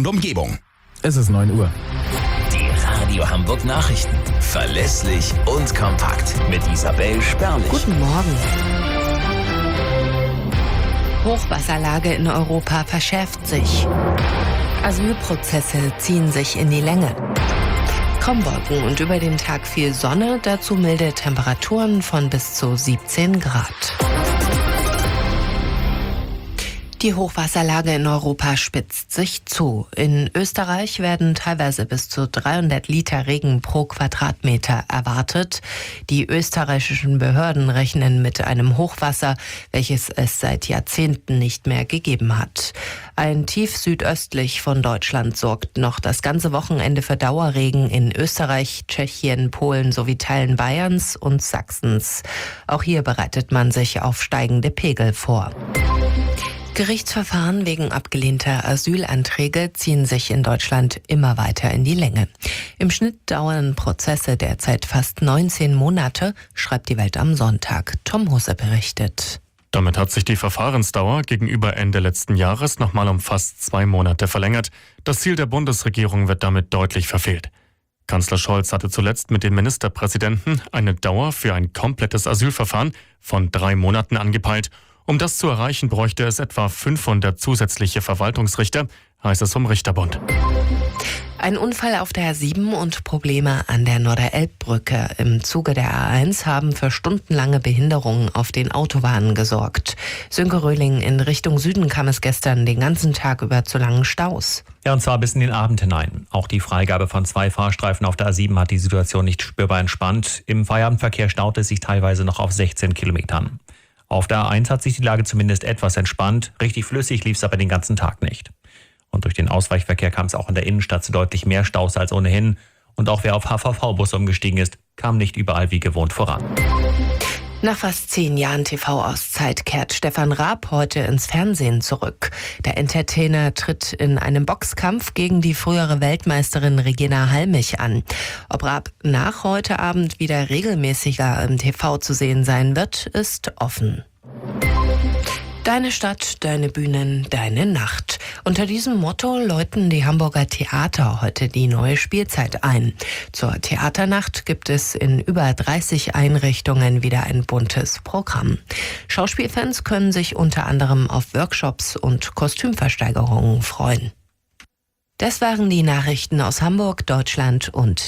Umgebung. Es ist 9 Uhr. Die Radio Hamburg Nachrichten. Verlässlich und kompakt. Mit Isabel Sperlich. Guten Morgen. Hochwasserlage in Europa verschärft sich. Asylprozesse ziehen sich in die Länge. Kaum Wolken und über den Tag viel Sonne, dazu milde Temperaturen von bis zu 17 Grad. Die Hochwasserlage in Europa spitzt sich zu. In Österreich werden teilweise bis zu 300 Liter Regen pro Quadratmeter erwartet. Die österreichischen Behörden rechnen mit einem Hochwasser, welches es seit Jahrzehnten nicht mehr gegeben hat. Ein Tief südöstlich von Deutschland sorgt noch das ganze Wochenende für Dauerregen in Österreich, Tschechien, Polen sowie Teilen Bayerns und Sachsens. Auch hier bereitet man sich auf steigende Pegel vor. Gerichtsverfahren wegen abgelehnter Asylanträge ziehen sich in Deutschland immer weiter in die Länge. Im Schnitt dauern Prozesse derzeit fast 19 Monate, schreibt die Welt am Sonntag. Tom Husse berichtet. Damit hat sich die Verfahrensdauer gegenüber Ende letzten Jahres nochmal um fast 2 Monate verlängert. Das Ziel der Bundesregierung wird damit deutlich verfehlt. Kanzler Scholz hatte zuletzt mit dem Ministerpräsidenten eine Dauer für ein komplettes Asylverfahren von 3 Monaten angepeilt. Um das zu erreichen, bräuchte es etwa 500 zusätzliche Verwaltungsrichter, heißt es vom Richterbund. Ein Unfall auf der A7 und Probleme an der Norderelbbrücke im Zuge der A1 haben für stundenlange Behinderungen auf den Autobahnen gesorgt. Sönke Röhling, in Richtung Süden kam es gestern den ganzen Tag über zu langen Staus. Ja, und zwar bis in den Abend hinein. Auch die Freigabe von 2 Fahrstreifen auf der A7 hat die Situation nicht spürbar entspannt. Im Feierabendverkehr staute es sich teilweise noch auf 16 Kilometern. Auf der A1 hat sich die Lage zumindest etwas entspannt. Richtig flüssig lief es aber den ganzen Tag nicht. Und durch den Ausweichverkehr kam es auch in der Innenstadt zu deutlich mehr Staus als ohnehin. Und auch wer auf HVV-Bus umgestiegen ist, kam nicht überall wie gewohnt voran. Nach fast 10 Jahren TV-Auszeit kehrt Stefan Raab heute ins Fernsehen zurück. Der Entertainer tritt in einem Boxkampf gegen die frühere Weltmeisterin Regina Halmich an. Ob Raab nach heute Abend wieder regelmäßiger im TV zu sehen sein wird, ist offen. Deine Stadt, deine Bühnen, deine Nacht. Unter diesem Motto läuten die Hamburger Theater heute die neue Spielzeit ein. Zur Theaternacht gibt es in über 30 Einrichtungen wieder ein buntes Programm. Schauspielfans können sich unter anderem auf Workshops und Kostümversteigerungen freuen. Das waren die Nachrichten aus Hamburg, Deutschland und